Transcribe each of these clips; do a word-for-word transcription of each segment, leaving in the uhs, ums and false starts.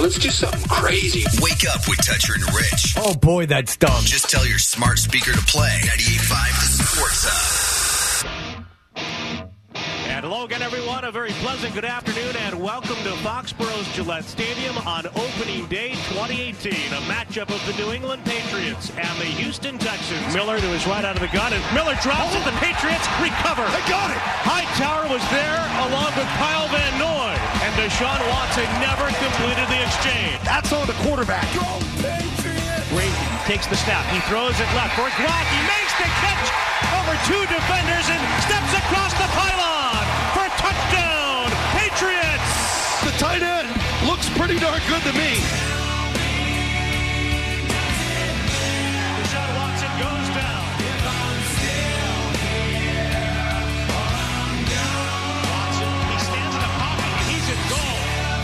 Let's do something crazy. Wake up with Toucher and Rich. Oh, boy, that's dumb. Just tell your smart speaker to play ninety-eight point five The Sports Hub. And hello again, everyone. A very pleasant good afternoon, and welcome to Foxborough's Gillette Stadium on opening day twenty eighteen. A matchup of the New England Patriots and the Houston Texans. Miller to his right out of the gun, and Miller drops it. The Patriots recover. They got it. Hightower was there along with Kyle Van Noy, and Deshaun Watson never completed the exchange. That's on the quarterback. Go Patriots! Brady takes the snap. He throws it left for Gronk. He makes the catch over two defenders and steps across the pylon for a touchdown. Patriots! The tight end looks pretty darn good to me. Deshaun Watson goes down. Watson, he stands in the pocket and he's in goal.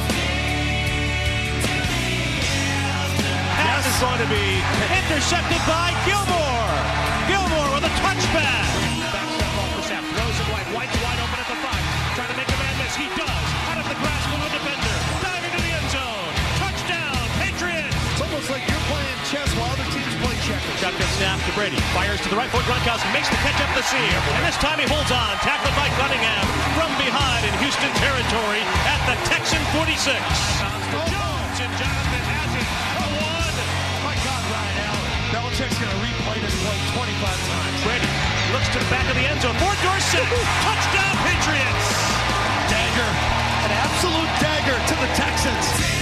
Pass is going to be intercepted by Gilmore. Gilmore with a touchback. Backs up off the snap, throws it wide. White's wide open at the five. Trying to make a man miss. He does. Out of the grasp of a defender. Diving to the end zone. Touchdown, Patriots. It's almost like you're playing chess while other teams play checkers. Shotgun snap to Brady. Fires to the right for Gronkowski. Makes the catch up the seam. And this time he holds on. Tackled by Cunningham from behind in Houston territory at the Texan forty-six. Jones and Jonathan has it. A one. My God, Ryan Allen. Belichick's going to replay this play twenty-five times. Brady looks to the back of the end zone for Dorsett. Touchdown, Patriots. Dagger. An absolute dagger to the Texans.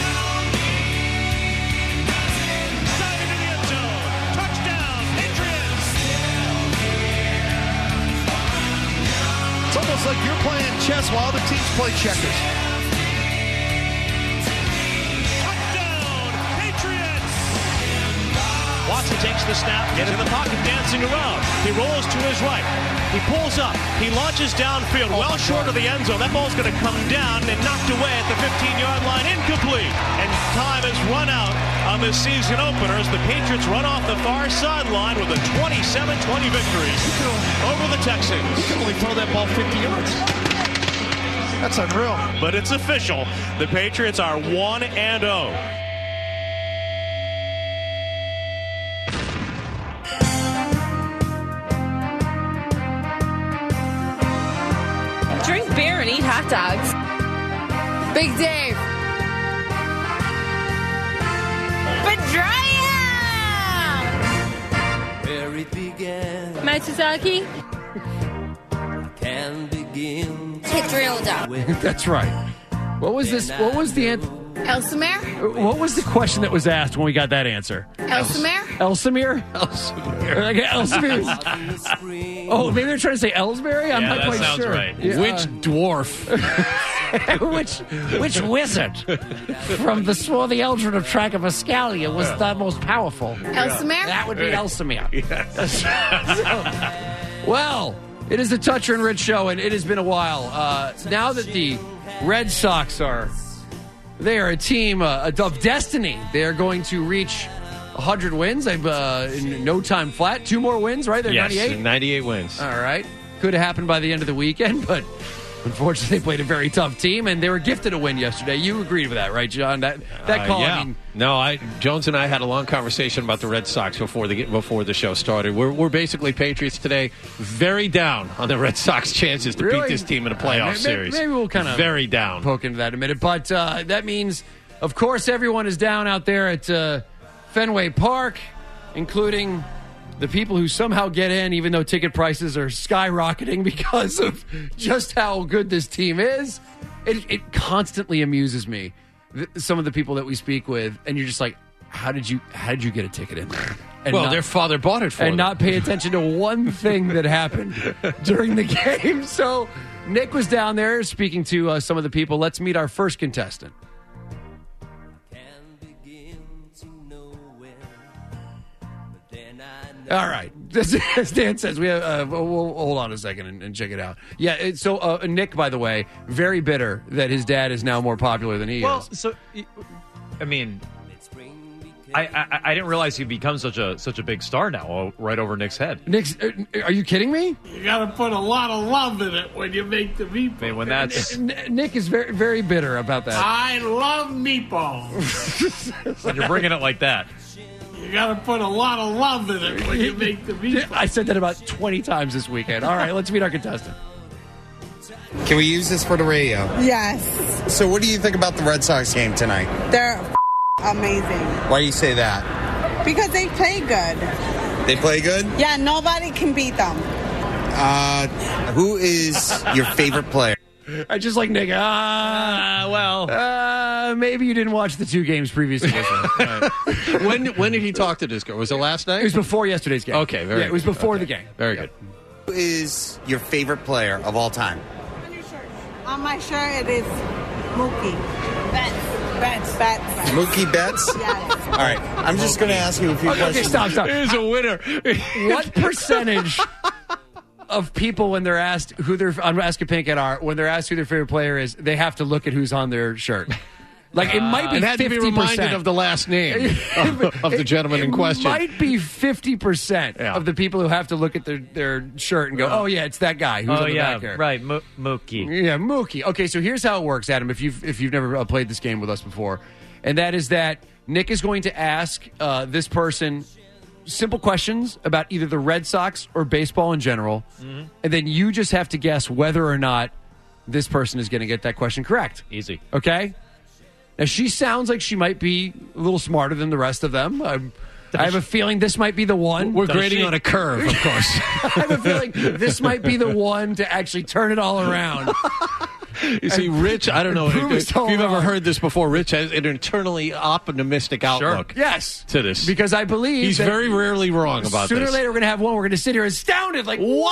Diving to the end zone. Touchdown, Patriots. It's almost like you're playing chess while other teams play checkers. Touchdown, Patriots. Watson takes the snap, gets in the pocket, dancing around. He rolls to his right. He pulls up. He launches downfield, Oh, well short of the end zone. That ball's going to come down and knocked away at the fifteen-yard line. Incomplete. And time has run out on the season opener as the Patriots run off the far sideline with a twenty-seven twenty victory over the Texans. You can only throw that ball fifty yards. That's unreal. But it's official. The Patriots are one and oh. Drink beer and eat hot dogs. Big Dave. Betrayal! Where it began Matt Suzuki. can begin. Kitrilda. That's right. What was this? What was the answer? Elsamere? What was the question that was asked when we got that answer? Elsamere? Elsamere? Elsamere. Like Elsamere's. Oh, maybe they're trying to say Ellsbury? I'm Yeah, not that quite sounds sure. right. Yeah. Which dwarf? which which wizard from the swarthy Eldred of Tragavascalia was the most powerful? Elsamere? That would be Elsamere. So, well, it is the Toucher and Rich show, and it has been a while. Uh, now that the Red Sox are, they are a team uh, of destiny. They are going to reach one hundred wins. They've uh, in no time flat. Two more wins, right? They're Yes, ninety-eight. ninety-eight wins. All right. Could have happened by the end of the weekend, but unfortunately they played a very tough team, and they were gifted a win yesterday. You agreed with that, right, John? That that call, Uh, yeah. I mean, No, I Jones and I had a long conversation about the Red Sox before the before the show started. We're we're basically Patriots today, very down on the Red Sox chances to Really? beat this team in a playoff Uh, maybe, series. Maybe we'll kind of very down. poke into that in a minute. But uh, that means, of course, everyone is down out there at uh, Fenway Park, including the people who somehow get in, even though ticket prices are skyrocketing because of just how good this team is. It, it constantly amuses me, th- some of the people that we speak with, and you're just like, how did you how did you get a ticket in there? And well, not- their father bought it for and them. not pay attention to one thing that happened during the game. So Nick was down there speaking to uh, some of the people. Let's meet our first contestant. All right. As Dan says, we have. Uh, we'll, we'll hold on a second and, and check it out. Yeah. It, so uh, Nick, by the way, very bitter that his dad is now more popular than he Well, is. so I mean, I, I I didn't realize he'd become such a such a big star now, oh, right over Nick's head. Nick's, uh, are you kidding me? You gotta put a lot of love in it when you make the meatballs. I mean, when that's N- Nick is very very bitter about that. I love meatballs. when you're bringing it like that. You gotta put a lot of love in it when you make the meatballs. I said that about twenty times this weekend. All right, let's meet our contestant. Can we use this for the radio? Yes. So what do you think about the Red Sox game tonight? They're amazing. Why do you say that? Because they play good. They play good? Yeah, nobody can beat them. Uh, who is your favorite player? I just like Nick. Ah, uh, well. Uh, maybe you didn't watch the two games previous to this one. Right. When when did he talk to this guy? Was it last night? It was before yesterday's game. Okay, very yeah, it was good. before Okay. the game. Very yeah. good. Who is your favorite player of all time? On my shirt, it is Mookie. Betts. Betts. Betts. Mookie Betts? Yes. All right, I'm just going to ask you a few Okay, questions. stop, stop. Here's a winner. What percentage of people, when they're asked who their on Ask a Pinkett are, when they're asked who their favorite player is, they have to look at who's on their shirt? Like, it might be It had to be fifty percent. reminded of the last name of, of the gentleman in question. It might be fifty percent Yeah. of the people who have to look at their, their shirt and go, oh, yeah, it's that guy who's Oh on the yeah, back here. right, Mo- Mookie. Yeah, Mookie. Okay, so here's how it works, Adam, if you've, if you've never uh, played this game with us before. And that is that Nick is going to ask uh, this person simple questions about either the Red Sox or baseball in general. Mm-hmm. And then you just have to guess whether or not this person is going to get that question correct. Easy. Okay? Now, she sounds like she might be a little smarter than the rest of them. I'm, I have a feeling this might be the one. We're Does grading she? on a curve, of course. I have a feeling this might be the one to actually turn it all around. You see, Rich, I don't know if, Prove us if all you've ever wrong. heard this before. Rich has an internally optimistic outlook Yes. to this. Because I believe He's that very rarely wrong about sooner this. or later we're going to have one we're going to sit here astounded like, wow,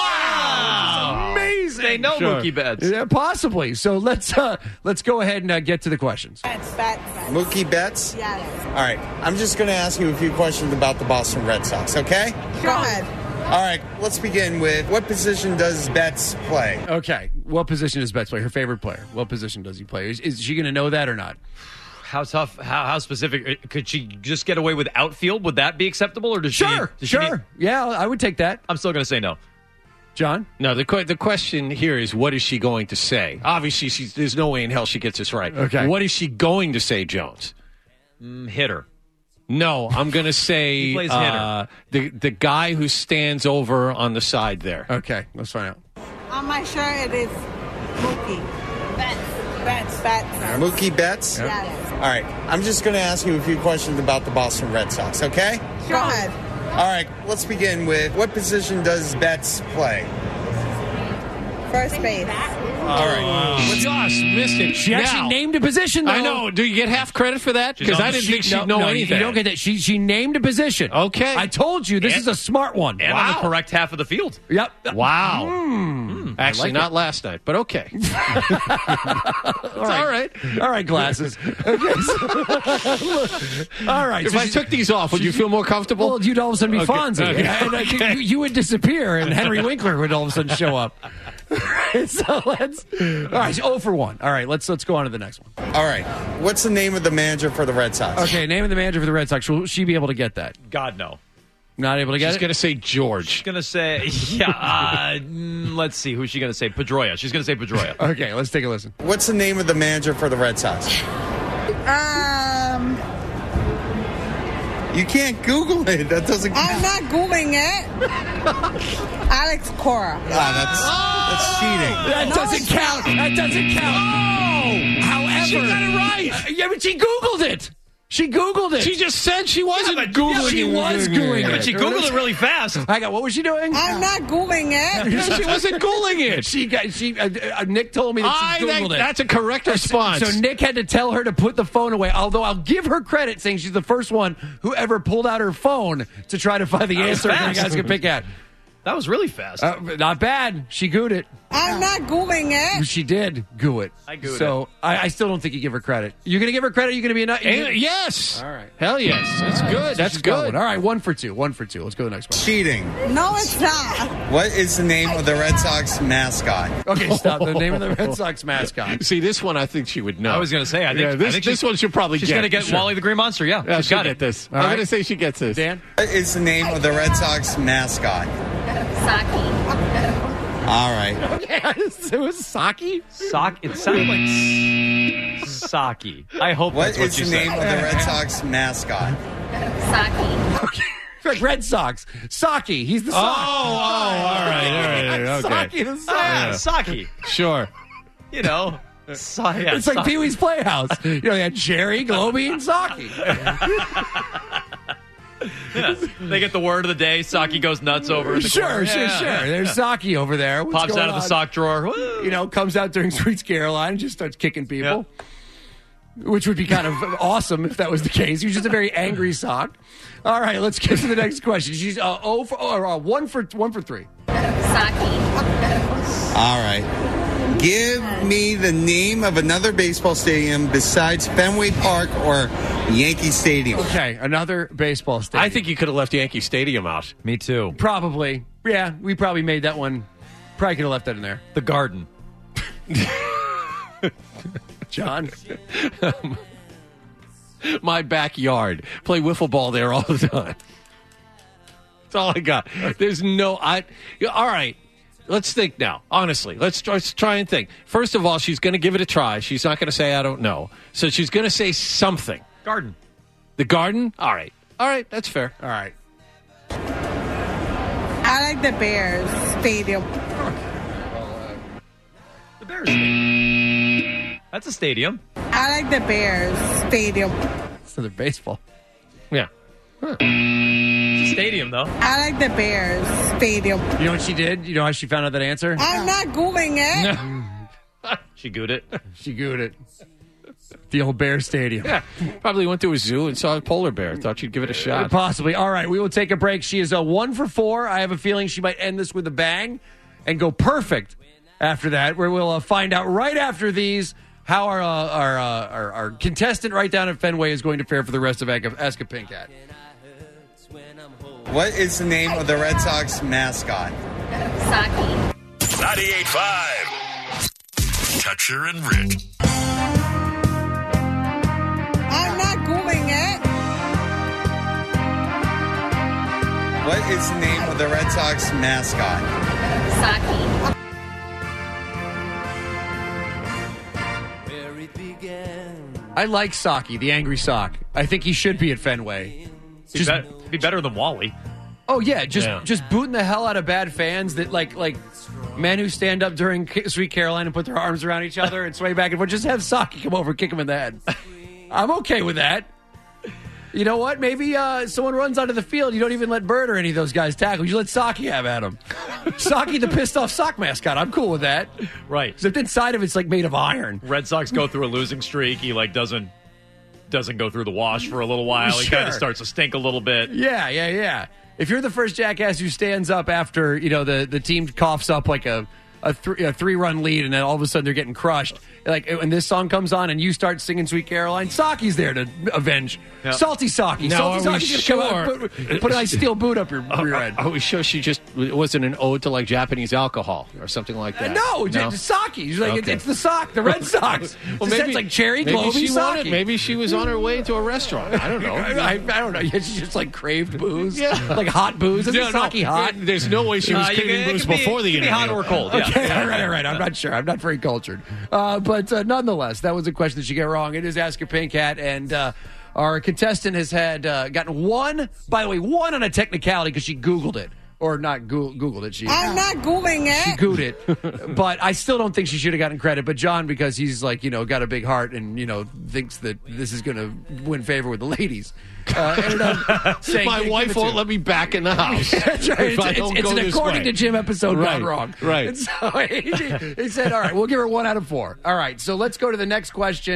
Wow. this is amazing. They know Sure. Mookie Betts. Yeah, possibly. So let's uh, let's go ahead and uh, get to the questions. Betts. Betts. Mookie Betts? Yes. All right, I'm just going to ask you a few questions about the Boston Red Sox, okay? Go ahead. All right, let's begin with what position does Betts play? Okay. What position does Betts play? Her favorite player. What position does he play? Is, is she going to know that or not? How tough? How, how specific? Could she just get away with outfield? Would that be acceptable, or does she? Sure. Need, does she Sure. need- yeah, I would take that. I'm still going to say no. John? No, the que- the question here is, what is she going to say? Obviously, she's, there's no way in hell she gets this right. Okay. What is she going to say, Jones? Mm, hitter. No, I'm going to say He plays uh, the the guy who stands over on the side there. Okay, let's find out. On my shirt, it is Mookie. Betts. Betts. Betts. Mookie Betts? Yes. All right, I'm just going to ask you a few questions about the Boston Red Sox, okay? Go ahead. All right, let's begin with what position does Betts play? First base. All right. Just missed it. She actually Now, named a position, though. I know. Do you get half credit for that? She's Because on I the didn't sheet. think she'd No, know no, anything. You don't get that. She she named a position. Okay. I told you this And- is a smart one. And on the correct half of the field. Yep. Wow. Hmm. Actually, like not last night, but okay. it's all right. All right, glasses. Okay, so- all right. If so I she- took these off, would you feel more comfortable? well, you'd all of a sudden be Okay, Fonzie. okay, And, uh, okay. you, you would disappear, and Henry Winkler would all of a sudden show up. so let's. All right, so oh for one. All right, let's let's go on to the next one. All right, what's the name of the manager for the Red Sox? Okay, name of the manager for the Red Sox. Will she be able to get that? God no. Not able to get She's it. going to say George. She's going to say yeah. Uh, mm, let's see. Who's she going to say? Pedroia. She's going to say Pedroia. Okay, let's take a listen. What's the name of the manager for the Red Sox? Um, You can't Google it. That doesn't I'm count. not Googling it. Alex Cora. Ah, that's, that's cheating. That doesn't count. That doesn't count. Oh, however, She got it right. Uh, yeah, but she Googled it. She Googled it. She just said she wasn't but- Googling yeah, she it. was Googling But she Googled it really fast. Hang on, what was she doing? I'm not Googling it. No, she wasn't Googling it. She got she. Uh, uh, Nick told me that I she think Googled it. that's a correct response. So Nick had to tell her to put the phone away. Although I'll give her credit, saying she's the first one who ever pulled out her phone to try to find the That was answer. And fast. guys could pick at. That was really fast. Uh, not bad. She gooed it. I'm not Googling it. She did goo it. I gooed so it. I, I still don't think you give her credit. You're going to give her credit? You're going to be a nut? And- yes. All right. Hell yes. That's good. That's She's got good. one. All right, one for two. One for two. Let's go to the next one. Cheating. No, it's not. What is the name of the Red Sox mascot? Okay, stop. The name of the Red Sox mascot. See, this one I think she would know. I was going to say, I think, Yeah, this, I think this she's- one she'll probably She's get. going to get Sure. Wally the Green Monster. Yeah, Yeah, she's she'll got get it. this. All I'm right. going to say she gets this. Dan? What is the name of the Red Sox mascot? Saki. All right. It was Saki? Sock. It sounded like Saki. I hope What that's what is you the said. name of the Red Sox mascot? Saki. Like Red Sox. Saki. He's the Oh, sock. oh, all right, all right, okay. Saki the sock. Ah, Saki. Sure. You know. So, yeah, It's like Saki. Pee Wee's Playhouse. You know, they had Jerry, Globy, and Saki. Yeah. They get the word of the day. Saki goes nuts over in the Sure, corner. sure, Yeah, sure. yeah. There's Saki over there. What's Pops going out of the on? sock drawer. Woo. You know, comes out during Sweet Caroline and just starts kicking people. Which would be kind of awesome if that was the case. He was just a very angry sock. All right, let's get to the next question. She's uh, oh for or uh, one for one for three. Saki. All right. Give me the name of another baseball stadium besides Fenway Park or Yankee Stadium. Okay, another baseball stadium. I think you could have left Yankee Stadium out. Me too. Probably. Yeah, we probably made that one. Probably could have left that in there. The Garden. John? My backyard. Play wiffle ball there all the time. That's all I got. There's no... I. All right. Let's think now. Honestly, let's, let's try and think. First of all, she's going to give it a try. She's not going to say, I don't know. So she's going to say something. Garden. The Garden? All right. All right. That's fair. All right. I like the Bears Stadium. The Bears Stadium. That's a stadium. I like the Bears Stadium. It's another baseball. Yeah. It's a stadium, though. I like the Bears Stadium. You know what she did? You know how she found out that answer? I'm not Googling it. She gooed it. She gooed it. The old Bear Stadium. Yeah. Probably went to a zoo and saw a polar bear. Thought she'd give it a shot. Possibly. All right, we will take a break. She is a one for four. I have a feeling she might end this with a bang and go perfect after that, where we'll uh, find out right after these how our, uh, our, uh, our our contestant right down at Fenway is going to fare for the rest of Ask a Pink Cat. What is the name of the Red Sox mascot? Saki. ninety-eight point five. Toucher and Rick. I'm not Googling it. What is the name of the Red Sox mascot? Saki. Where it began. I like Saki, the angry sock. I think he should be at Fenway. Be, Just- be, be better than Wally. Oh yeah, just Yeah. just booting the hell out of bad fans that like like men who stand up during K- Sweet Caroline and put their arms around each other and sway back and forth. Just have Saki come over and kick him in the head. I'm okay with that. You know what? Maybe uh, someone runs onto the field. You don't even let Bird or any of those guys tackle. You let Saki have at him. Saki, the pissed off sock mascot. I'm cool with that. Right. Except inside of it's like made of iron. Red Sox go through a losing streak. He like doesn't doesn't go through the wash for a little while. He Sure. kind of starts to stink a little bit. Yeah, yeah, yeah. If you're the first jackass who stands up after, you know, the, the team coughs up like a a, th- a three run lead and then all of a sudden they're getting crushed, like when this song comes on and you start singing Sweet Caroline, Saki's there to avenge. Yep. Salty Saki. Now, Salty are we Saki's gonna come out and put, put a nice steel boot up your rear end. Are we sure she just it wasn't an ode to like Japanese alcohol or something like that? No, it's Saki. It's, like, Okay. it's the sock, the Red Sox. Well, It's maybe like cherry, maybe Globy, she wanted- Saki. Maybe she was on her way to a restaurant. I don't know. I, I don't know. Yeah, she just like craved booze. Yeah. Like hot booze. Isn't No, no, Saki hot? There's no way she was Uh, you craving can- it booze can be- before the it can be interview. hot or cold. Yeah. Okay, all right, all right. I'm not sure. I'm not very cultured. Uh, but uh, nonetheless, that was a question that she got wrong. It is Ask a Pink Hat, and uh, our contestant has had uh, gotten one, by the way, one on a technicality because she Googled it. Or not Go- Googled it. She, I'm not Googling she it. gooed it. But I still don't think she should have gotten credit. But John, because he's like, you know, got a big heart and, you know, thinks that this is going to win favor with the ladies. Uh, ended up saying, My give wife it won't to- let me back in the house. That's right. if It's, I it's, don't it's go an this according way. to Jim episode Right, gone wrong. right. And so he, he said, all right, we'll give her one out of four. All right, so let's go to the next question.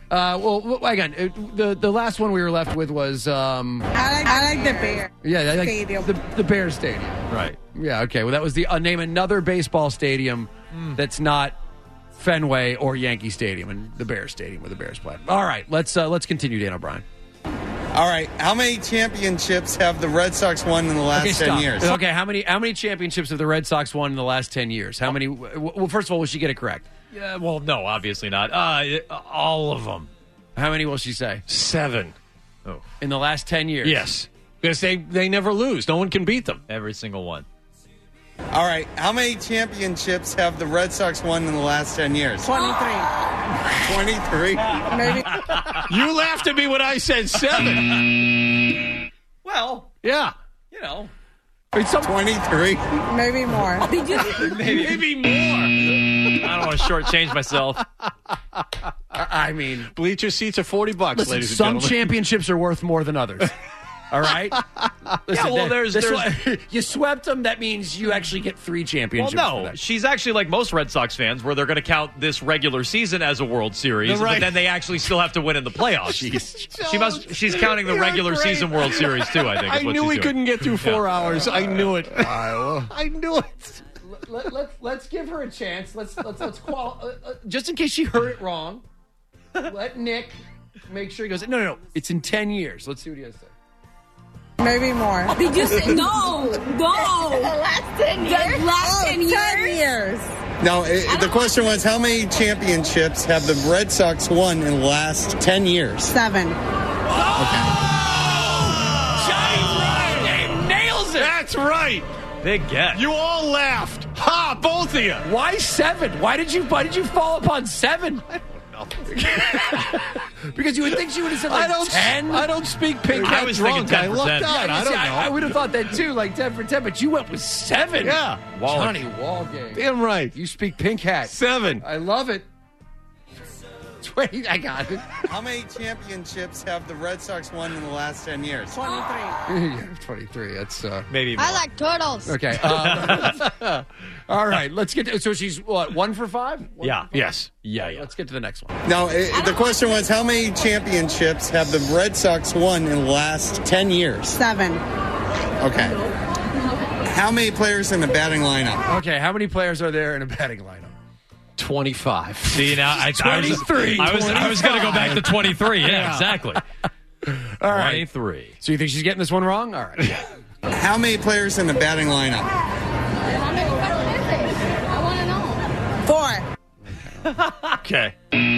Uh, well, well, again, it, the the last one we were left with was um, I like, I like the Bear. yeah, I like Stadium. the the Bears Stadium. Right. Yeah. Okay. Well, that was the uh, name another baseball stadium Mm. that's not Fenway or Yankee Stadium, and the Bears Stadium where the Bears play. All right. Let's uh, let's continue, Dan O'Brien. All right. How many championships have the Red Sox won in the last Okay, ten stop. years? Okay. How many how many championships have the Red Sox won in the last ten years? How many? Well, first of all, will she get it correct? Yeah. Well, no, obviously not. Uh, all of them. How many will she say? Seven. Oh, In the last ten years? Yes. Because they, they never lose. No one can beat them. every single one. All right. How many championships have the Red Sox won in the last ten years? twenty-three. twenty-three. Maybe. You laughed at me when I said seven. Well, Yeah. you know. twenty-three. Maybe more. Maybe, maybe more. I don't want to shortchange myself. I mean, Bleacher seats are forty bucks, listen, ladies and some gentlemen. championships are worth more than others. All right? Listen, Yeah, well, that- there's- this there's- one- you swept them, that means you actually get three Well, championships. for no, that. she's actually like most Red Sox fans, where they're going to count this regular season as a World Series, Right. but then they actually still have to win in the playoffs. She must. She's counting the You're regular great. season World Series too. I think. I is what knew she's we doing. couldn't get through four hours. I knew it. I knew it. Let, let, let's give her a chance. Let's let's let's qual- uh, uh, just in case she heard it wrong. Let Nick make sure he goes. No, no, no. It's in ten years. Let's see what he has to say. Maybe more. Did you say no? No. The last ten years. The last Oh, ten years. ten years. No, it, the question was how many championships have the Red Sox won in the last ten years? Seven. Johnny nails it. That's right. Big get. You all laughed. Ha! Both of you. Why seven? Why did you? Why did you fall upon seven? Because you would think she would have said like I don't. ten. I don't speak pink. I hat was drunk. thinking I lucked ten percent. out. I see, don't know. I, I would have thought that too, like ten for ten. But you went with seven. Yeah. Wallach. Johnny Wallgame. Damn right. You speak pink hat. Seven. I love it. Twenty. I got it. How many championships have the Red Sox won in the last ten years? twenty-three. Twenty-three. That's uh, Maybe more. I like turtles. okay. Um, all right. Let's get. To, so she's what? One for five. One Yeah. for five? Yes. Yeah, yeah. Let's get to the next one. No, it, the question was how many championships have the Red Sox won in the last ten years? Seven. Okay. How many players in the batting lineup? Okay. How many players are there in a batting lineup? Twenty-five. See now, I, I was, twenty-three, I was, I was going to go back to twenty-three. Yeah, Yeah. exactly. All right. twenty-three. So you think she's getting this one wrong? All right. How many players in the batting lineup? I want to know. Four. Okay.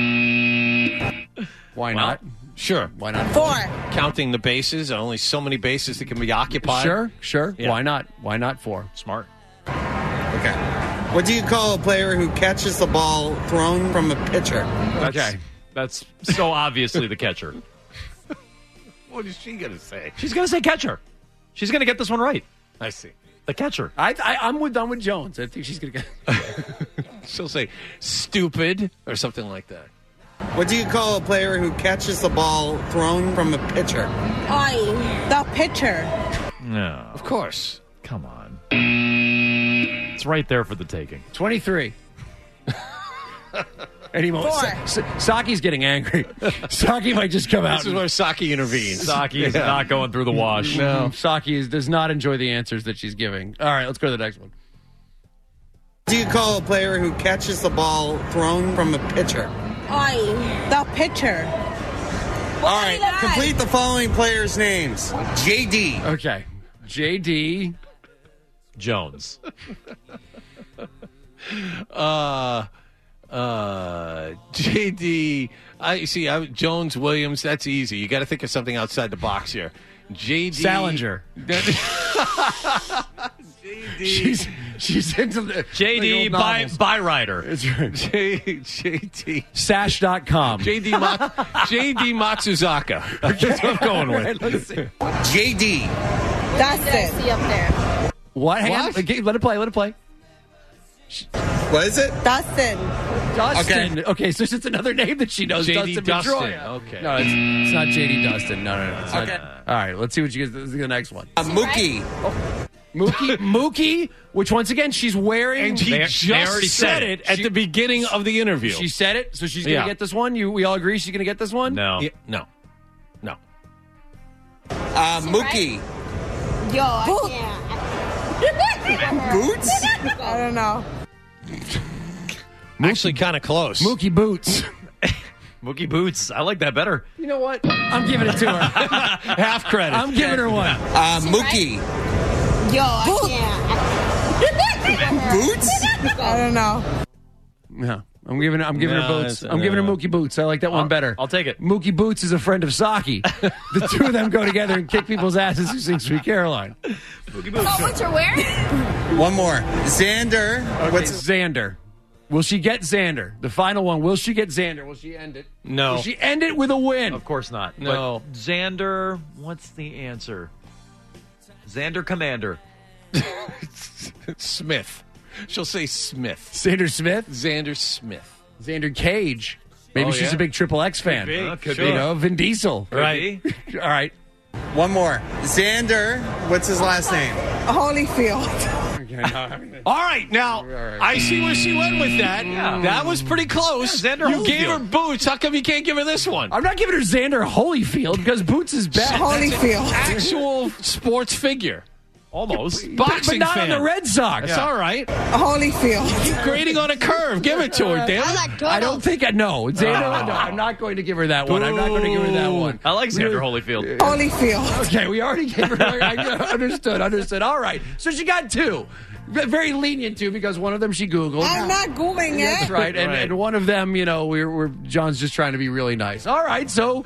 Why Well, not? Sure. Why not? Four. Counting the bases, only so many bases that can be occupied. Sure. Sure. Yeah. Why not? Why not four? Smart. Okay. What do you call a player who catches the ball thrown from a pitcher? That's, Okay. That's so obviously the catcher. What is she going to say? She's going to say catcher. She's going to get this one right. I see. The catcher. I, I I'm with I'm with Jones. I think she's gonna get. She'll say stupid or something like that. What do you call a player who catches the ball thrown from a pitcher? Oi. The pitcher. No. Of course. Come on. It's right there for the taking. twenty-three. Any moment. Four. Sa- Sa- Saki's getting angry. Saki might just come out. This is where Saki intervenes. Saki is Yeah. not going through the wash. No, Saki is, does not enjoy the answers that she's giving. All right, let's go to the next one. What do you call a player who catches the ball thrown from a pitcher? Oi. The pitcher. All right, complete the following players' names. J D. Okay, J D. Jones. Uh, uh, J D. I see. I, Jones Williams. That's easy. You got to think of something outside the box here. J D. Salinger. J D. She's she's into the J D the old by, novels. by Ryder. That's right. J J D. Sash dot com. J D. Ma- J D. Matsuzaka. That's what I'm going with. Right, let's see. J D. Dustin. See up there. What? Hang What? on. Okay, let it play. Let it play. What is it? Dustin. Dustin. Okay, so it's just another name that she knows. J D Dustin, Dustin. Pedroia. Okay. No, it's, it's not J D Dustin. No, no, no. It's Okay. not. All right, let's see what you get. This is the next one. Uh, Mookie. Mookie, Mookie, which once again she's wearing. And he They- just they already said said it it. at She- the beginning of the interview. She said it, so she's going to Yeah. get this one. You, we all agree she's going to get this one. No. Yeah, no. No. Uh, Mookie. Yo, I can't. Boots? I don't know. Actually, kind of close. Mookie Boots. Mookie Boots. I like that better. You know what? I'm giving it to her. Half credit. I'm giving her one. Uh, Mookie. Yo, I can't. Boots? I don't know. Yeah. I'm giving her, I'm giving her No, Boots. it's- I'm giving her no. Mookie Boots. I like that one I'll- better. I'll take it. Mookie Boots is a friend of Saki. The two of them go together and kick people's asses who sing Sweet Caroline. Mookie Boots. Oh, what you're wearing? One more. Xander. Okay, What's Xander? Will she get Xander? The final one. Will she get Xander? Will she end it? No. Will she end it with a win? Of course not. No. But Xander, what's the answer? Xander Commander. Smith. She'll say Smith. Xander Smith? Xander Smith. Xander Cage. Maybe Oh, she's yeah? a big Triple X fan. be. Uh, could You be. know, Vin Diesel. Could Right. be. All right. one more? Xander. What's his last name? Holyfield. All right, now right. I see where she went with that. Yeah. That was pretty close. Yeah, Xander you gave her Holyfield. Boots. How come you can't give her this one? I'm not giving her Xander Holyfield because Boots is bad. Holyfield. Actual sports figure. Almost. Boxing but not fan. on the Red Sox. That's all right. Holyfield. Keep grading on a curve. Give it to her, damn it. I don't think I know. Xander, no, I'm not going to give her that one. I'm not going to give her that one. I like Xander Holyfield. Holyfield. Okay, we already gave her. I understood, understood. All right. So she got two. Very lenient too because one of them she Googled. I'm not Googling That's it. right. And, Right. and one of them, you know, we're, we're John's just trying to be really nice. All right, so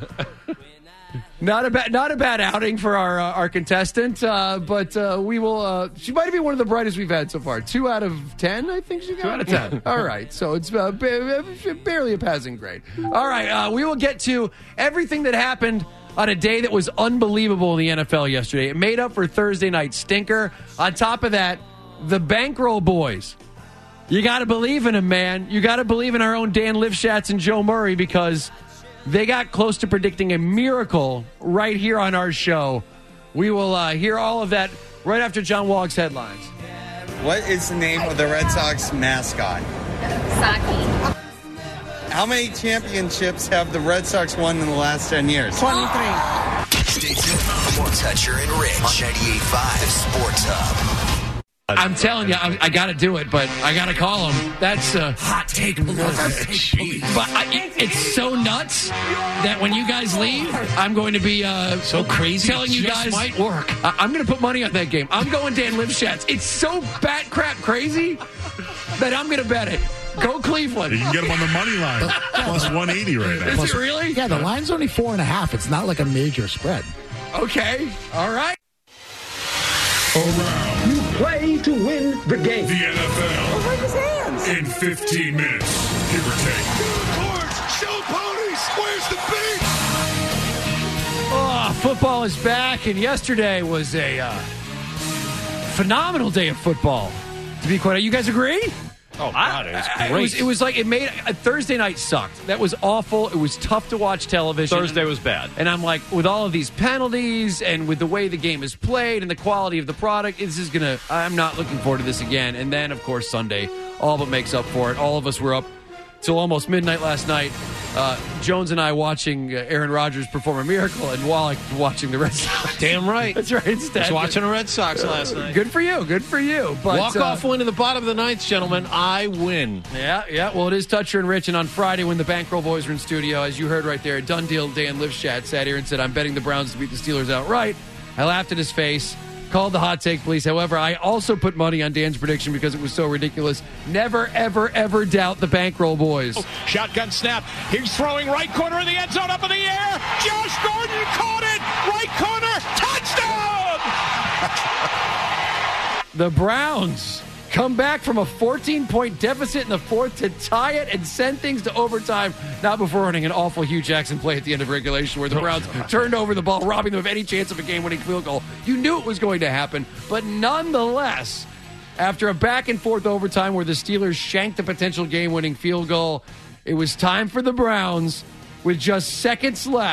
not a bad not a bad outing for our uh, our contestant, uh, but uh, we will. Uh, she might be one of the brightest we've had so far. Two out of ten, I think she got. Two out of ten. All right, so it's uh, ba- barely a passing grade. All right, uh, we will get to everything that happened on a day that was unbelievable in the N F L yesterday. It made up for Thursday night stinker. On top of that, the Bankroll Boys. You got to believe in them, man. You got to believe in our own Dan Lifshatz and Joe Murray because they got close to predicting a miracle right here on our show. We will uh, hear all of that right after John Wallach's headlines. What is the name of the Red Sox mascot? Saki. How many championships have the Red Sox won in the last ten years? twenty-three. Stay tuned for more Toucher and Rich on ninety-eight point five Sports Hub. I'm telling you, I, I got to do it, but I got to call him. That's uh, Hot take police. But I, it, it's so nuts that when you guys leave, I'm going to be uh, So crazy. telling it you just guys might work. I, I'm going to put money on that game. I'm going Dan Lifshatz. It's so bat crap crazy that I'm going to bet it. Go Cleveland. You can get them on the money line. Plus one eighty right now. Is it really? Yeah, the line's only four and a half. It's not like a major spread. Okay. All right. Around You play to win the game. the N F L Break his hands. in fifteen minutes, give or take. Show ponies. Where's the beat? Oh, football is back, and yesterday was a uh, phenomenal day of football. To be quite, you guys agree? Oh, God, it's I- great. It was, it was like it made uh, Thursday night sucked. That was awful. It was tough to watch television. Thursday was bad. And I'm like, with all of these penalties and with the way the game is played and the quality of the product, this is gonna. I'm not looking forward to this again. And then, of course, Sunday, all but makes up for it. All of us were up till almost midnight last night. Uh, Jones and I watching uh, Aaron Rodgers perform a miracle, and Wallach watching the Red Sox. Damn right. That's right. It's I was watching the Red Sox last night. Good for you. Good for you. But, Walk uh, off win in the bottom of the ninth, gentlemen. I win. Yeah, yeah. Well, it is Toucher and Rich, and on Friday when the Bankroll Boys were in studio, as you heard right there, done deal Dan Lifshatz sat here and said, I'm betting the Browns to beat the Steelers outright. I laughed at his face, called the hot take police. However, I also put money on Dan's prediction because it was so ridiculous. Never, ever, ever doubt the Bankroll Boys. Shotgun snap. He's throwing right corner in the end zone, up in the air. Josh Gordon caught it. Right corner. Touchdown. The Browns come back from a fourteen-point deficit in the fourth to tie it and send things to overtime, not before running an awful Hugh Jackson play at the end of regulation where the Browns turned over the ball, robbing them of any chance of a game-winning field goal. You knew it was going to happen, but nonetheless, after a back-and-forth overtime where the Steelers shanked a potential game-winning field goal, it was time for the Browns, with just seconds left,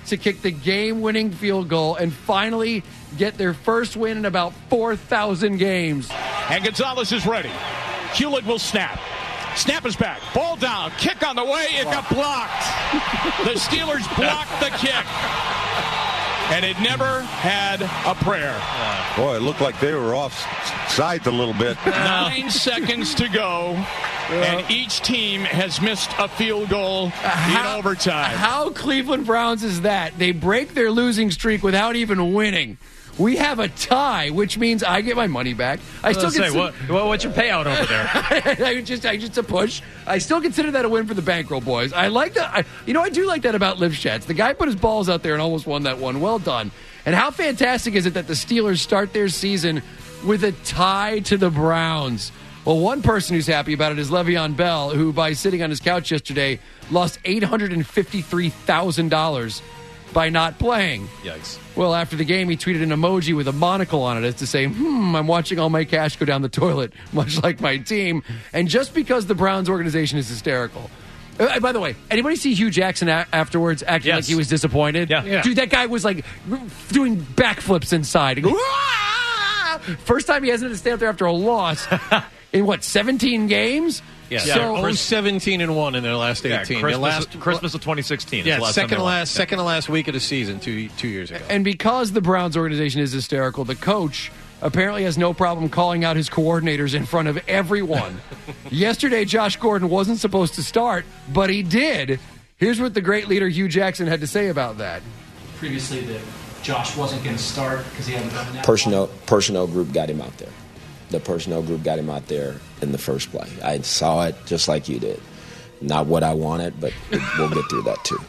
to kick the game-winning field goal and finally get their first win in about four thousand games. And Gonzalez is ready. Hewlett will snap. Snap is back. Ball down. Kick on the way. It got blocked. The Steelers blocked the kick. And it never had a prayer. Boy, it looked like they were off sides a little bit. Nine seconds to go. And each team has missed a field goal How- in overtime. How Cleveland Browns is that? They break their losing streak without even winning. We have a tie, which means I get my money back. I, I still was gonna get say, what, what, what's your payout over there? I just, I just a push. I still consider that a win for the bankroll boys. I like that. I, you know, I do like that about Lipschitz. The guy put his balls out there and almost won that one. Well done. And how fantastic is it that the Steelers start their season with a tie to the Browns? Well, one person who's happy about it is Le'Veon Bell, who, by sitting on his couch yesterday, lost eight hundred fifty-three thousand dollars by not playing. Yikes. Well, after the game, he tweeted an emoji with a monocle on it as to say, hmm, I'm watching all my cash go down the toilet, much like my team. And just because the Browns organization is hysterical. Uh, by the way, anybody see Hugh Jackson a- afterwards acting Yes. like he was disappointed? Yeah. Yeah. Dude, that guy was like doing backflips inside. First time he hasn't had to stay up there after a loss in what, seventeen games? Yeah, So, oh, seventeen and one in their last Yeah, eighteen. Christmas, Their last, Christmas of twenty sixteen. is yeah, the last second time to they won. last, second to last week of the season two two years ago. And because the Browns organization is hysterical, the coach apparently has no problem calling out his coordinators in front of everyone. Yesterday, Josh Gordon wasn't supposed to start, but he did. Here's what the great leader Hugh Jackson had to say about that. Previously, that Josh wasn't going to start because he hadn't done that. Personnel personnel group got him out there. The personnel group got him out there in the first play. I saw it just like you did. Not what I wanted, but we'll get through that too.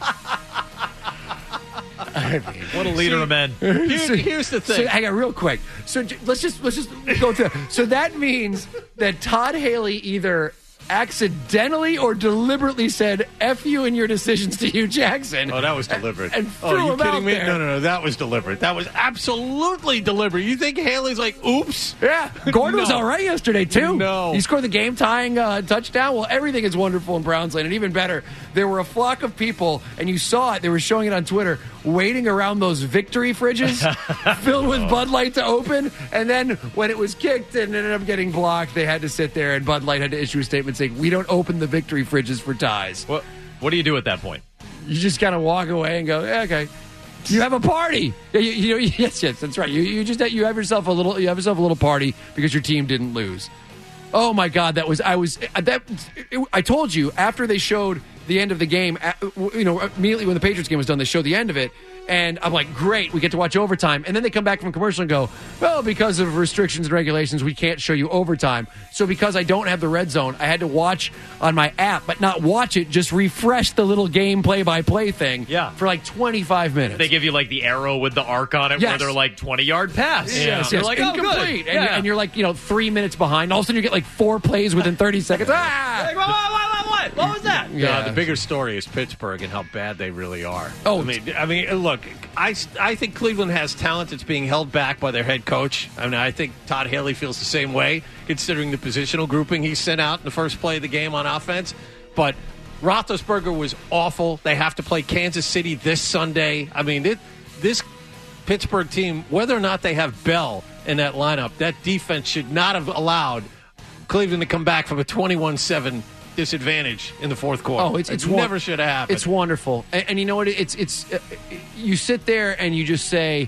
What a leader of men. Here, here's the thing. So, hang on, real quick. So j- let's just let's just go through. So that means that Todd Haley either accidentally or deliberately said "F you" and your decisions to Hugh Jackson. Oh, that was deliberate. And oh, threw are you him kidding out me? there. No, no, no. That was deliberate. That was absolutely deliberate. You think Haley's like, oops? Yeah, Gordon was No. all right yesterday, too. No. He scored the game-tying uh, touchdown. Well, everything is wonderful in Browns Lane, and even better, there were a flock of people, and you saw it, they were showing it on Twitter, waiting around those victory fridges filled with Bud Light to open, and then when it was kicked and ended up getting blocked, they had to sit there, and Bud Light had to issue a statement saying, we don't open the victory fridges for ties. What, what do you do at that point? You just kind of walk away and go, yeah, okay. You have a party. You, you know, yes, yes, that's right. You, you just you have yourself a little you have yourself a little party because your team didn't lose. Oh my God, that was I was that it, I told you after they showed the end of the game. You know, immediately when the Patriots game was done, they showed the end of it. And I'm like, great, we get to watch overtime. And then they come back from commercial and go, well, because of restrictions and regulations, we can't show you overtime. So because I don't have the red zone, I had to watch on my app, but not watch it, just refresh the little game play-by-play thing Yeah. for like twenty-five minutes. They give you like the arrow with the arc on it Yes. where they're like twenty-yard pass. Yes, yes, You're yes. like, oh, Incomplete. good. And, you're, and you're like, you know, three minutes behind. All of a sudden you get like four plays within thirty seconds. Ah! Like, what, what, what, what, what was that? Yeah, the bigger story is Pittsburgh and how bad they really are. Oh, I mean, I mean, look, I, I think Cleveland has talent that's being held back by their head coach. I mean, I think Todd Haley feels the same way, considering the positional grouping he sent out in the first play of the game on offense. But Roethlisberger was awful. They have to play Kansas City this Sunday. I mean, it, this Pittsburgh team, whether or not they have Bell in that lineup, that defense should not have allowed Cleveland to come back from a twenty-one seven disadvantage in the fourth quarter. Oh, it's, it's it won- never should have happened. It's wonderful, and, and you know what? It's it's uh, you sit there and you just say,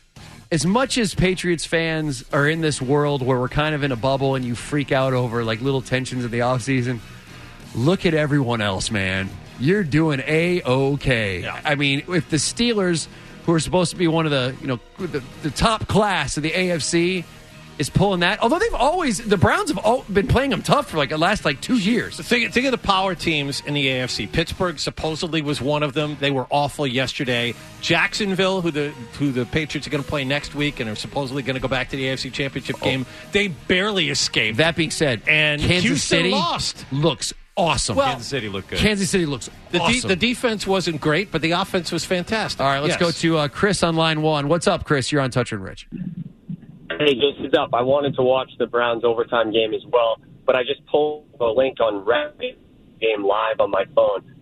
as much as Patriots fans are in this world where we're kind of in a bubble and you freak out over like little tensions in the offseason, look at everyone else, man. You're doing A-okay. Yeah. I mean, if the Steelers, who are supposed to be one of the you know the, the top class of the A F C, is pulling that. Although they've always, the Browns have all been playing them tough for like the last like two years. Think, think of the power teams in the A F C. Pittsburgh supposedly was one of them. They were awful yesterday. Jacksonville, who the who the Patriots are going to play next week and are supposedly going to go back to the A F C Championship game, they barely escaped. That being said, and Kansas Houston City lost. looks awesome. Well, Kansas City looked good. Kansas City looks The, de- awesome. the defense wasn't great, but the offense was fantastic. All right, let's Yes. go to uh, Chris on line one. What's up, Chris? You're on Touch and Rich. Hey, just heads up. I wanted to watch the Browns overtime game as well, but I just pulled the link on Rapid Game Live on my phone.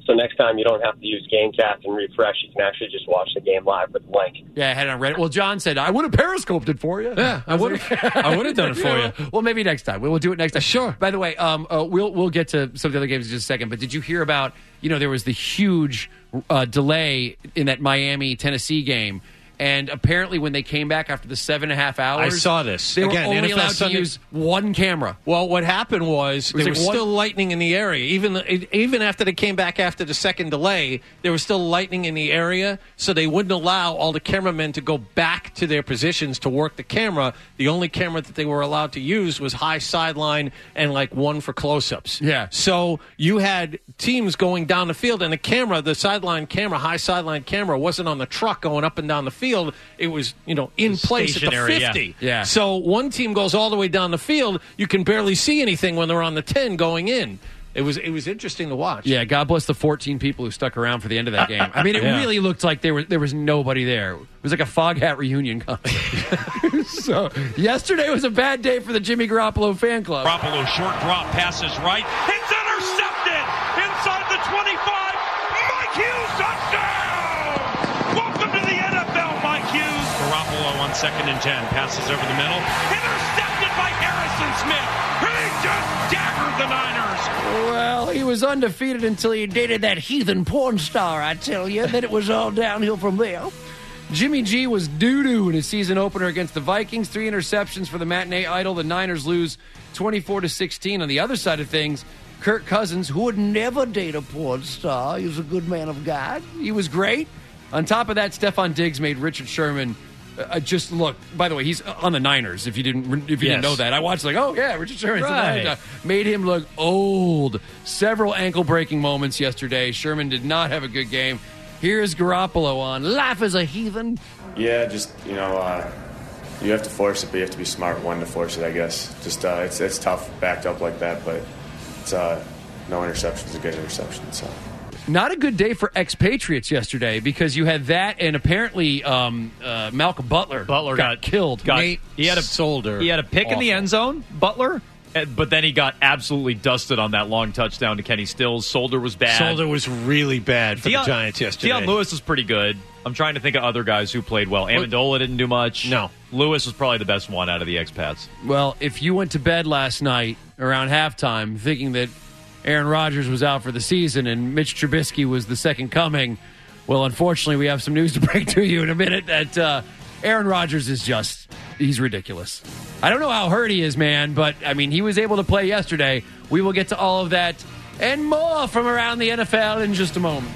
So next time you don't have to use GameCast and refresh. You can actually just watch the game live with the link. Yeah, I had it on Reddit. Well, John said, I would have periscoped it for you. Yeah, I would have I would have done it for you. Well, maybe next time. We'll do it next time. Sure. By the way, um, uh, we'll we'll get to some of the other games in just a second, but did you hear about, you know, there was the huge uh, delay in that Miami-Tennessee game, and apparently when they came back after the seven and a half hours, I saw this. They Again, were only N F L allowed Sunday- to use one camera. Well, what happened was, was there like was one- still lightning in the area. Even even after they came back after the second delay, there was still lightning in the area, so they wouldn't allow all the cameramen to go back to their positions to work the camera. The only camera that they were allowed to use was high sideline and like one for close-ups. Yeah. So you had teams going down the field, and the camera, the sideline camera, high sideline camera, wasn't on the truck going up and down the field. It was, you know, in place at the Stationary, yeah. fifty. Yeah. So one team goes all the way down the field. You can barely see anything when they're on the ten going in. It was it was interesting to watch. Yeah, God bless the fourteen people who stuck around for the end of that game. I mean, it Yeah. really looked like there was there was nobody there. It was like a Fog Hat reunion concert. So yesterday was a bad day for the Jimmy Garoppolo fan club. Garoppolo short drop passes right. It's intercepted inside the twenty-five. Mike Hughes touchdown! Welcome to the N F L, Mike Hughes. Garoppolo on second and ten passes over the middle. Intercepted by Harrison Smith. He just daggered the Niners. Well, he was undefeated until he dated that heathen porn star, I tell you. Then it was all downhill from there. Jimmy G was doo-doo in his season opener against the Vikings. Three interceptions for the matinee idol. The Niners lose twenty-four to sixteen. On the other side of things, Kirk Cousins, who would never date a porn star. He was a good man of God. He was great. On top of that, Stephon Diggs made Richard Sherman uh, just look. By the way, he's on the Niners. If you didn't, if you Yes. didn't know that, I watched like, oh yeah, Richard Sherman's Right. on the Niners. Made him look old. Several ankle-breaking moments yesterday. Sherman did not have a good game. Here's Garoppolo on Life as a Heathen. Yeah, just, you know, uh, you have to force it, but you have to be smart one to force it, I guess. Just uh, it's it's tough backed up like that, but it's uh, no interception is a good interception. So Not a good day for expatriates yesterday because you had that and apparently um, uh, Malcolm Butler. Butler got, killed. Got, Nate he had a Solder. He had a pick in the Awful. end zone, Butler, and- but then he got absolutely dusted on that long touchdown to Kenny Stills. Solder was bad. Solder was really bad for Deion- the Giants yesterday. Deion Lewis was pretty good. I'm trying to think of other guys who played well. Amendola didn't do much. No. Lewis was probably the best one out of the expats. Well, if you went to bed last night around halftime thinking that Aaron Rodgers was out for the season and Mitch Trubisky was the second coming, well, unfortunately, we have some news to break to you in a minute that uh, Aaron Rodgers is just, he's ridiculous. I don't know how hurt he is, man, but, I mean, he was able to play yesterday. We will get to all of that and more from around the N F L in just a moment.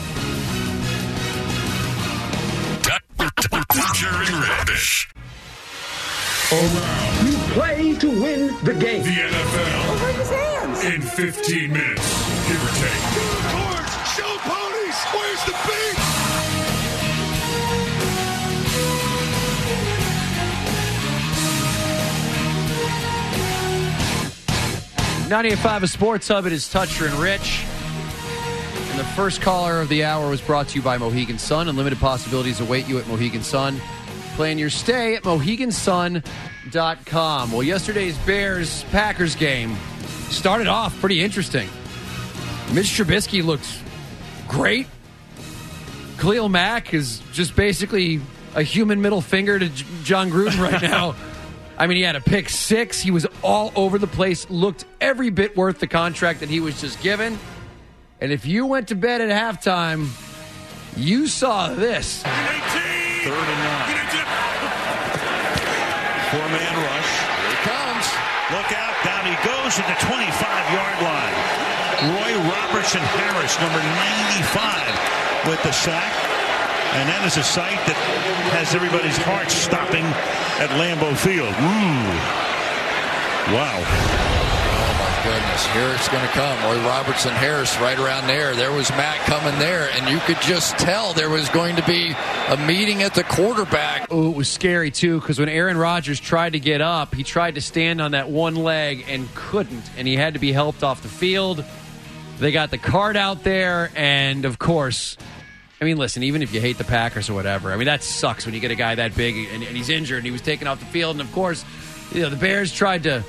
Toucher and Rich. You play to win the game. The N F L. Over his hands. In fifteen minutes, give or take. Towards show ponies. Where's the beat? ninety-eight point five, a Sports Hub. It is Toucher and Rich. And the first caller of the hour was brought to you by Mohegan Sun. Unlimited possibilities await you at Mohegan Sun. Plan your stay at Mohegan Sun dot com. Well, yesterday's Bears-Packers game started off pretty interesting. Mitch Trubisky looked great. Khalil Mack is just basically a human middle finger to J- John Gruden right now. I mean, he had a pick six. He was all over the place. Looked every bit worth the contract that he was just given. And if you went to bed at halftime, you saw this. Third and nine. Four-man rush. Here he comes. Look out. Down he goes at the twenty-five-yard line. Roy Robertson Harris, number ninety-five, with the sack. And that is a sight that has everybody's heart stopping at Lambeau Field. Ooh. Wow. Oh, my goodness. Here it's going to come. Roy Robertson Harris right around there. There was Matt coming there, and you could just tell there was going to be a meeting at the quarterback. Oh, it was scary, too, because when Aaron Rodgers tried to get up, he tried to stand on that one leg and couldn't, and he had to be helped off the field. They got the card out there, and, of course, I mean, listen, even if you hate the Packers or whatever, I mean, that sucks when you get a guy that big and, and he's injured and he was taken off the field. And, of course, you know, the Bears tried to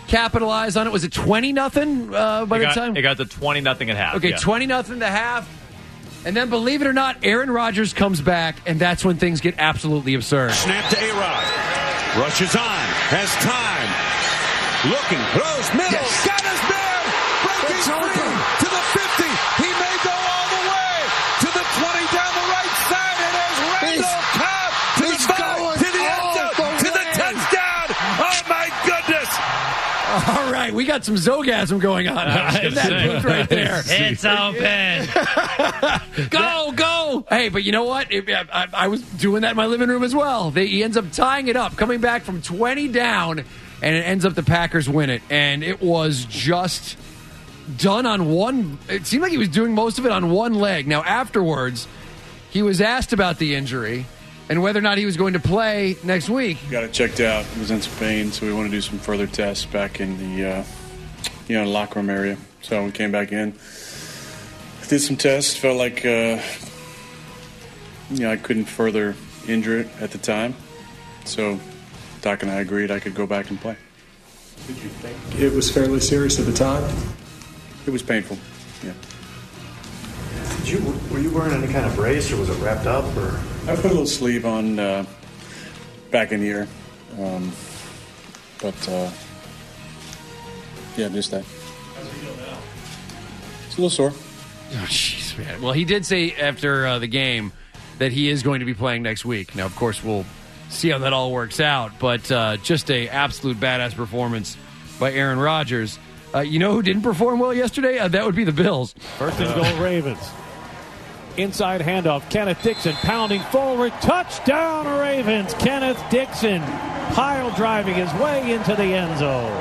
capitalize on it. Was it twenty nothing uh, by it the got, time? It got to twenty nothing at half. Okay, yeah. twenty nothing to half. And then, believe it or not, Aaron Rodgers comes back, and that's when things get absolutely absurd. Snap to A-Rod. Rushes on. Has time. Looking. Throws middle. Yes. Got his man. Breaking free to the fifty. He may go all the way to the twenty down the right side. And there's Randall Cobb to the five, to the end zone, to the touchdown. Oh, my goodness. All right, we got some Zogasm going on in that booth right there. It's open. Go, go. Hey, but you know what? It, I, I was doing that in my living room as well. They, he ends up tying it up, coming back from twenty down, and it ends up the Packers win it. And it was just done on one. It seemed like he was doing most of it on one leg. Now, afterwards, he was asked about the injury and whether or not he was going to play next week. Got it checked out. He was in some pain, so we want to do some further tests back in the uh, you know locker room area. So we came back in, did some tests. Felt like uh, you know I couldn't further injure it at the time, so Doc and I agreed I could go back and play. Did you think it was fairly serious at the time? It was painful. Yeah. Did you were you wearing any kind of brace, or was it wrapped up, or? I put a little sleeve on uh, back in here, um, but uh, yeah, just that. How's it feel now? It's a little sore. Oh, jeez, man. Well, he did say after uh, the game that he is going to be playing next week. Now, of course, we'll see how that all works out, but uh, just a absolute badass performance by Aaron Rodgers. Uh, you know who didn't perform well yesterday? Uh, that would be the Bills. First and goal, Ravens. Inside handoff, Kenneth Dixon pounding forward. Touchdown, Ravens. Kenneth Dixon pile driving his way into the end zone.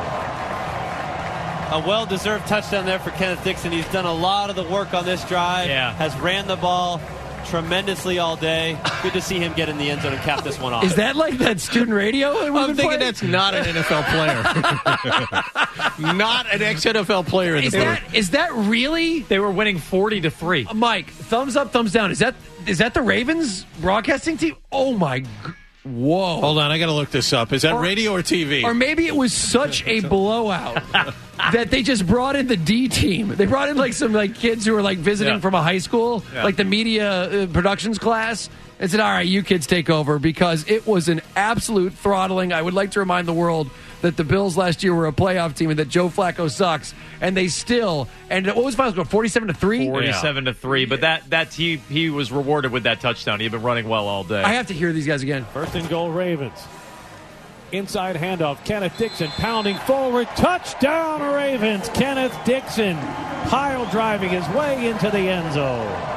A well-deserved touchdown there for Kenneth Dixon. He's done a lot of the work on this drive. Yeah. Has ran the ball tremendously all day. Good to see him get in the end zone and cap this one off. Is that like that student radio? that we've I'm been thinking playing? that's not an N F L player. Not an ex-N F L player in the Is booth. that is that really? They were winning forty to three. Uh, Mike, thumbs up, thumbs down. Is that is that the Ravens broadcasting team? Oh my! G- Whoa! Hold on, I got to look this up. Is that Or- radio or T V? Or maybe it was such a blowout that they just brought in the D team. They brought in like some like kids who were like visiting Yeah. from a high school, Yeah. like the media uh, productions class, and said, "All right, you kids take over," because it was an absolute throttling. I would like to remind the world that the Bills last year were a playoff team and that Joe Flacco sucks, and they still and what was the final score? Forty-seven to three. Forty-seven to three. But that that he he was rewarded with that touchdown. He'd been running well all day. I have to hear these guys again. First and goal, Ravens. Inside handoff, Kenneth Dixon pounding forward. Touchdown, Ravens. Kenneth Dixon pile driving his way into the end zone.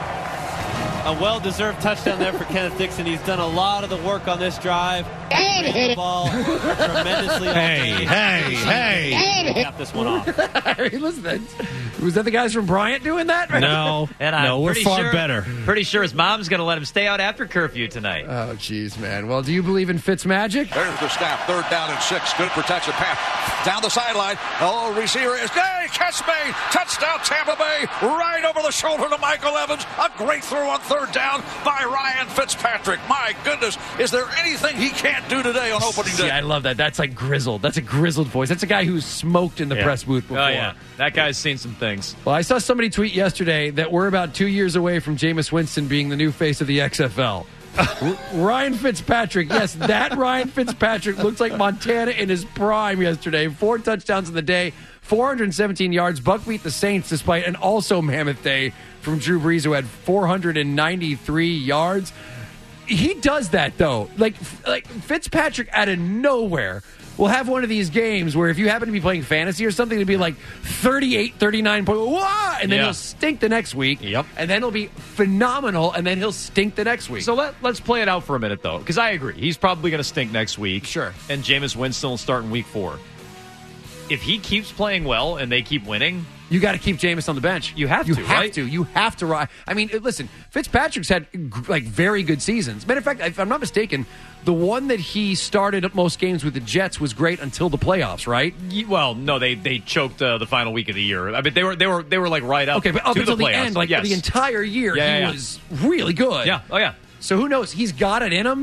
A well-deserved touchdown there for Kenneth Dixon. He's done a lot of the work on this drive. Ran the ball tremendously all Hey, day. hey, hey. Cap this one off. Hey, listen, that, was that the guys from Bryant doing that? No, And I'm no, we're pretty far sure- better. Pretty sure his mom's going to let him stay out after curfew tonight. Oh, jeez, man. Well, do you believe in Fitzmagic? There's the snap. Third down and six. Good protection pass. Down the sideline. Oh, receiver is hey, catch me. Touchdown, Tampa Bay. Right over the shoulder to Michael Evans. A great throw on third down by Ryan Fitzpatrick. My goodness, is there anything he can't do today on opening day? Yeah, I love that. That's like grizzled. That's a grizzled voice. That's a guy who's smoked in the Yeah. press booth before. Oh, yeah. That guy's seen some things. Well, I saw somebody tweet yesterday that we're about two years away from Jameis Winston being the new face of the X F L. R- Ryan Fitzpatrick, yes, that Ryan Fitzpatrick looks like Montana in his prime yesterday. Four touchdowns in the day, four hundred seventeen yards. Buck beat the Saints despite an also mammoth day from Drew Brees, who had four hundred ninety-three yards. He does that, though. Like, like Fitzpatrick out of nowhere will have one of these games where if you happen to be playing fantasy or something, it'll be like thirty-eight, thirty-nine point, wah, and then Yeah. he'll stink the next week. Yep. And then he'll be phenomenal, and then he'll stink the next week. So let, let's play it out for a minute, though, because I agree. He's probably going to stink next week. Sure. And Jameis Winston will start in week four. If he keeps playing well and they keep winning, you got to keep Jameis on the bench. You have you to, have right? to. You have to. Ride. I mean, listen, Fitzpatrick's had g- like very good seasons. Matter of fact, if I'm not mistaken, the one that he started at most games with the Jets was great until the playoffs, right? Ye- well, no, they they choked uh, the final week of the year. I mean, they were they were they were like right up. Okay, but up to until the, the, playoffs. end, like Yes. the entire year, Yeah, he yeah, yeah. was really good. Yeah. Oh yeah. So who knows? He's got it in him.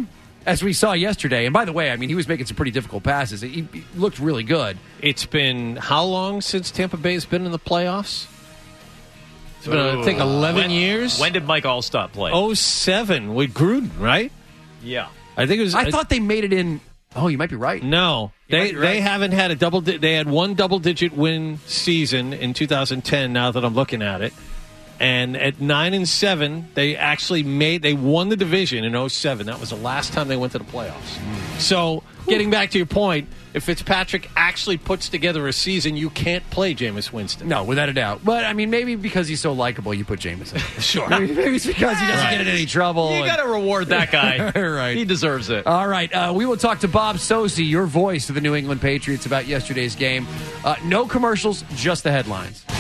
as we saw yesterday. And by the way, I mean, he was making some pretty difficult passes. He, he looked really good. It's been how long since Tampa Bay has been in the playoffs? It's been, Ooh. I think, eleven when, years. When did Mike Allstott play? oh seven with Gruden, right? Yeah. I think it was. I thought they made it in. Oh, you might be right. No, You might they be right. they haven't had a double. Di- they had one double digit win season in two thousand ten. Now that I'm looking at it, and at nine and seven, they actually made. They won the division in oh seven. That was the last time they went to the playoffs. So, getting back to your point, if Fitzpatrick actually puts together a season, you can't play Jameis Winston. No, without a doubt. But, I mean, maybe because he's so likable, you put Jameis in. Sure. Maybe, maybe it's because he doesn't Right. get in any trouble. You and- got to reward that guy. Right. He deserves it. All right. Uh, we will talk to Bob Sosi, your voice of the New England Patriots, about yesterday's game. Uh, no commercials, just the headlines.